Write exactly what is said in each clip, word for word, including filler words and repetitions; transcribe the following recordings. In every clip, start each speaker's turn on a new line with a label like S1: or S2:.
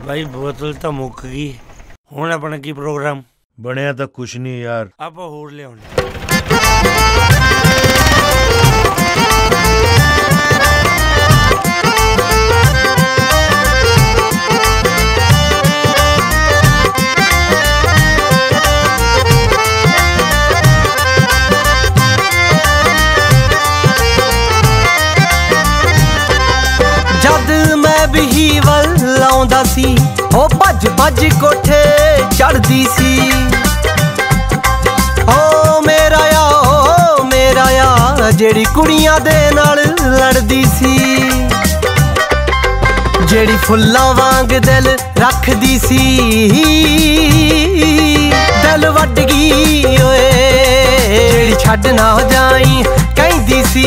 S1: भाई बोतल तो मुक गई, हुण अपना की प्रोग्राम
S2: बनया तो कुछ नहीं यार,
S1: आप होर लियाउणे।
S3: जद मैं भी वल लाउंदा सी ओ भज भज कोठे चढ़दी सी। ओ मेरा या ओ मेरा या जेड़ी कुड़ियां दे नाल लड़दी सी, जेड़ी फुल्लां वांग दिल रखदी सी। दिल वट गई ओए जेड़ी छड्ड ना जाई कहंदी सी,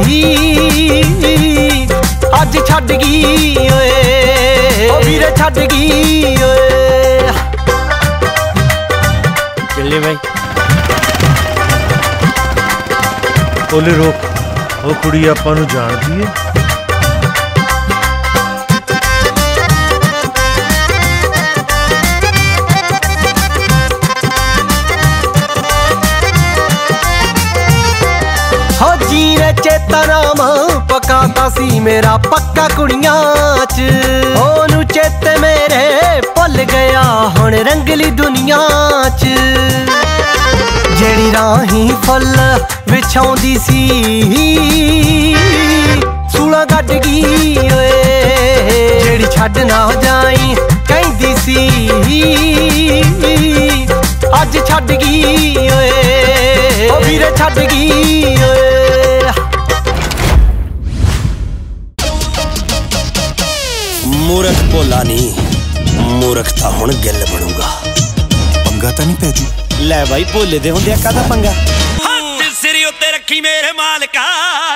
S3: अज छड्ड गई ओए ओ वीरे छड्ड गई ओए।
S1: चलिए भाई।
S2: ओले रोक, ओ कुड़ी आपां नूं जाणदी है।
S3: हो जीरे चेता नाम पकाता सी मेरा पक्का कुड़ियां च, ओनू चेते मेरे भुल गया हुण रंगली दुनिया च। जेड़ी राही फुल विछाउंदी सी सूला गड्ड गई ओए, जेड़ी छड्ड ना जाई कहंदी सी, अज छड्ड गई ओए ओ वीरे छड्ड गई ओए।
S4: मूर्ख भोला नहीं, मूर्ख तां हुण गिल बनूगा।
S5: पंगा तां नहीं पै जू?
S4: लै भाई भोले दे हुंदे कादा पंगा।
S6: हथ सिर उत्ते रखी मेरे मालका,